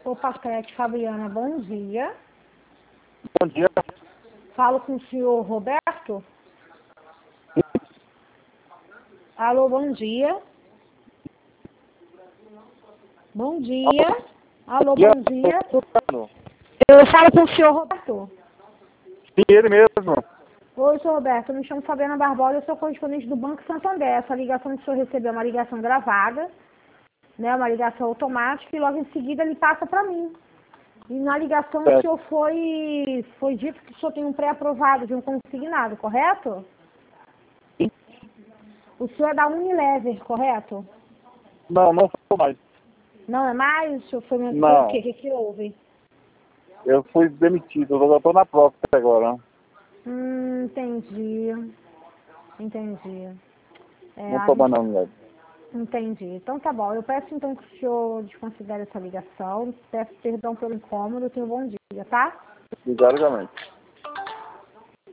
O Paquete Fabiana, bom dia. Bom dia. Falo com o senhor Roberto. Alô, bom dia. Bom dia. Alô, bom dia. Eu falo com o senhor Roberto. Sim, ele mesmo. Oi, senhor Roberto. Eu me chamo Fabiana Barbosa, eu sou correspondente do Banco Santander. Essa ligação que o senhor recebeu é uma ligação gravada, né? Uma ligação automática e logo em seguida ele passa para mim. E na ligação o senhor foi dito que o senhor tem um pré-aprovado de um consignado, correto? Sim. O senhor é da Unilever, correto? Não sou mais. Não é mais? O senhor foi Não. O que houve? Eu fui demitido, eu estou na próxima agora. Entendi. Entendi. Não sou mais não, né? Entendi. Então tá bom. Eu peço então que o senhor desconsidere essa ligação. Peço perdão pelo incômodo. Tenha um bom dia, tá? Obrigado, realmente.